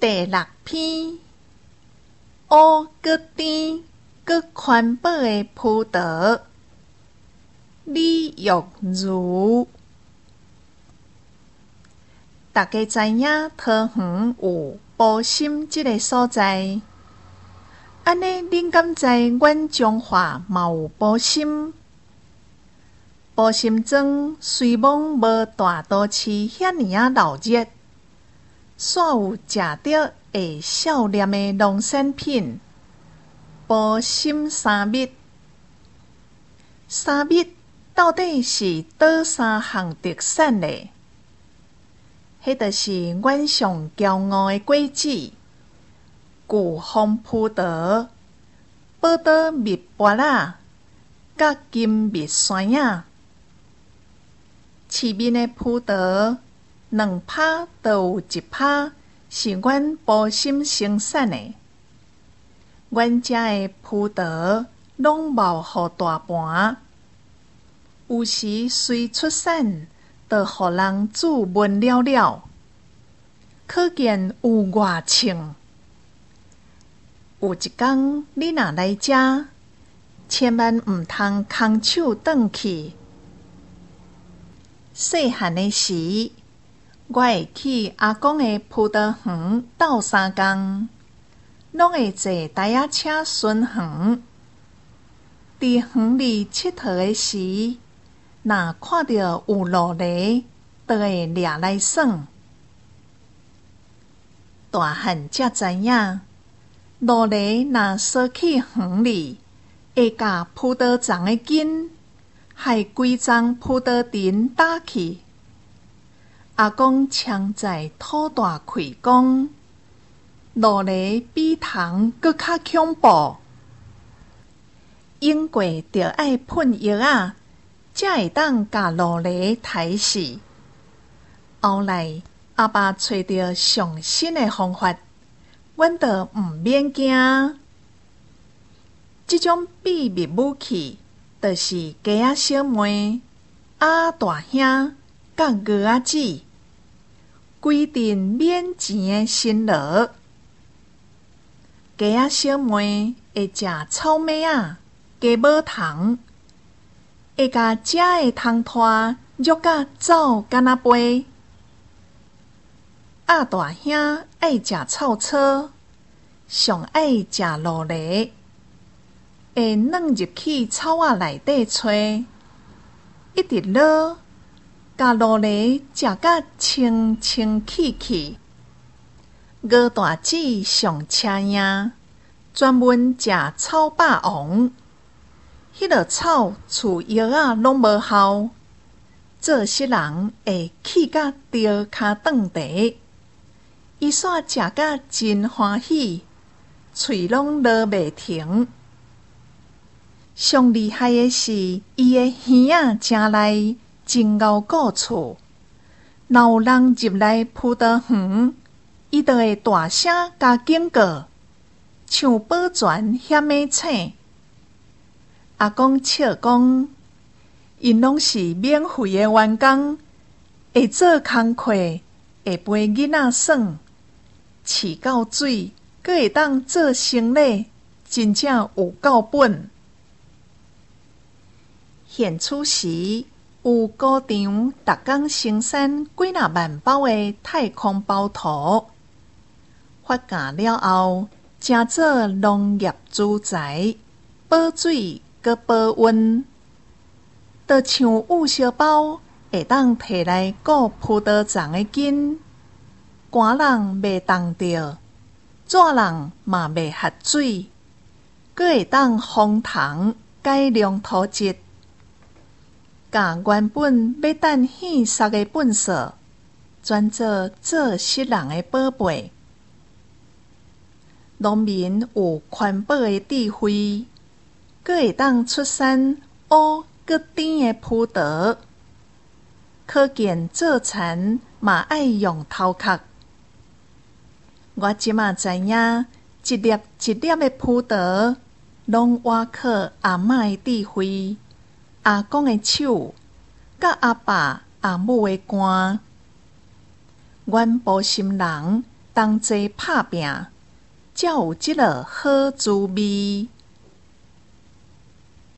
第6篇，乌搁甜搁环保的葡萄。李玉如，大家知影桃园有埔心这个所在，安尼恁敢知阮中华嘛有埔心？埔心庄虽讲无大都市遐尔闹热，煞有食到会少年的农产品埔心三蜜。三蜜到底是倒三项特产呢？迄就是阮上骄傲的果子——巨峰葡萄、宝岛蜜柑仔、甲金蜜酸仔。市面的葡萄，2趴都有1趴是阮埔心生产的。阮遮的葡萄拢贸互大盘，有时随出产，就互人注文了了，可见有偌称。有一天你若来遮，千万毋通空手转去。细汉的时，我会去阿公的葡萄园斗相共，拢会坐台仔车巡园。伫园里佚佗的时，若看到有落梨，就会掠来耍。大汉才知影，落梨若扫去园里，会甲葡萄丛的根，害规丛葡萄藤打去。阿公常在土大开讲，落梨比虫搁较恐怖，用过着爱喷药啊，才会当甲落梨杀死。后来阿爸找到上新的方法，阮就毋免惊。这种秘密武器，就是鸡仔小妹、鸭大兄甲鹅仔子，规定免钱的辛劳。鸡仔小妹会食草莓仔、鸡母糖，会甲食的汤拖约甲走干那飞。鸭大兄爱食臭草，上爱食落梨，会软入去草仔内底吹，一直落，甲落梨食甲清清气气。鹅大姊上车赢，专门食草霸王。迄落草除药仔拢无效，做事人会气甲掉骹顿地。伊煞食甲真欢喜，喙拢落袂停。上厉害的是，伊的耳仔真利，真咬顾厝。若有人入来葡萄园，伊就会大声甲警告，像保全险的醒。阿公笑讲，因拢是免费的员工，会做工课，会陪囡仔耍，饲到水，阁会当做生理，真正有够本。现此时，有工厂逐工生产几若万包的太空包涂，发芽了后，成做农业资材，保水阁保温。就像雾小包，会当摕来顾葡萄丛的根，寒人袂冻着，热人嘛袂喝水，阁会当防虫改良土质，甲原本要等现杀的粪扫，转做世人的宝贝。农民有环保的智慧，阁会当出产乌搁甜的葡萄，可见做田嘛爱用头壳。我即马知影，一粒一粒的葡萄，拢倚靠阿嬷的智慧、阿公的手，甲阿爸阿母的肝。阮埔心人同齐拍拼，才有即个好滋味。